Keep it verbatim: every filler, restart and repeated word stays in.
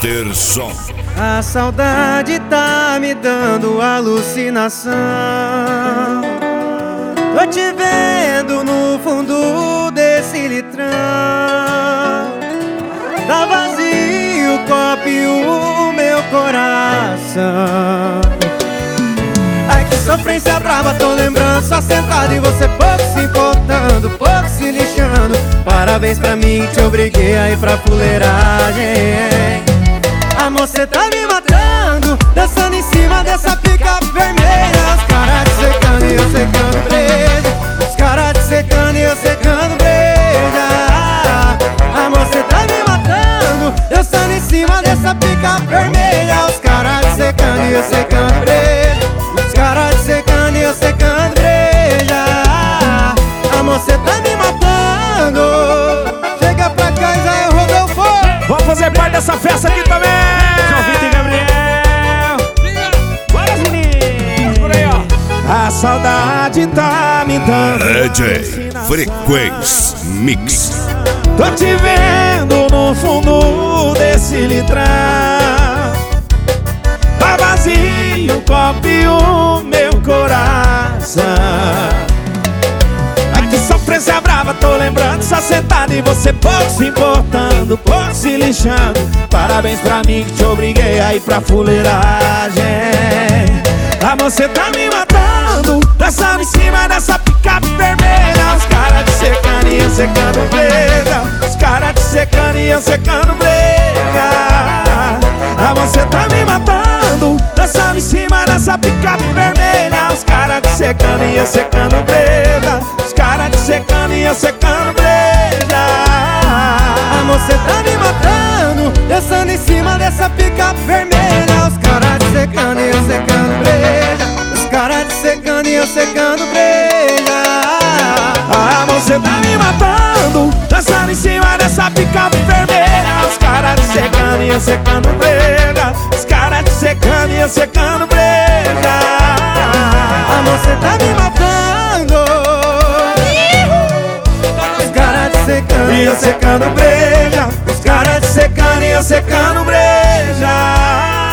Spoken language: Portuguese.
Mister Som. A saudade tá me dando alucinação. Tô te vendo no fundo desse litrão. Tá vazio o copo e o meu coração. Ai, que sofrência brava, tô lembrando. Só sentado e você pouco se importando, pouco se lixando. Parabéns pra mim, te obriguei a ir pra fuleiragem. Amor, cê tá me matando, dançando em cima dessa picape vermelha. Os caras te secando e eu secando breja. Os caras te secando e eu secando breja. Amor, cê tá me matando, dançando em cima dessa picape vermelha. Os caras te secando e eu secando breja. Os caras te secando e eu secando breja. Amor, cê tá me matando. Chega pra cá, Israel Rodolfo. Vamos fazer parte dessa festa aqui também. João Vitor e Gabriel. Bora, meninos. Por aí, ó. A saudade tá me dando. D J Frequência Mix. Tô te vendo no fundo desse litrão. Tá vazio o copo e o meu coração. Ai, que sofrência brava, tô lembrando. Só sentado e você pouco se importando, pouco se lixando. Parabéns pra mim que te obriguei a ir pra fuleiragem. Amor, cê tá me matando, dançando em cima dessa picape vermelha. Os caras te secando e eu secando breja. Os caras te secando e eu secando breja. Amor, cê tá me matando, dançando em cima dessa picape vermelha. Os caras te secando e eu secando breja. Os caras te secando e eu secando breja. Amor, cê tá me matando, dançando em cima dessa picape vermelha. Os caras te secando e eu secando breja. Os caras te secando e eu secando breja. Amor, cê tá me matando, dançando em cima dessa picape vermelha. Os caras te secando e eu secando breja. Os caras te secando e eu secando breja. Amor, cê tá me matando. Os caras te secando E eu secando breja. Os caras te secando e eu secando breja.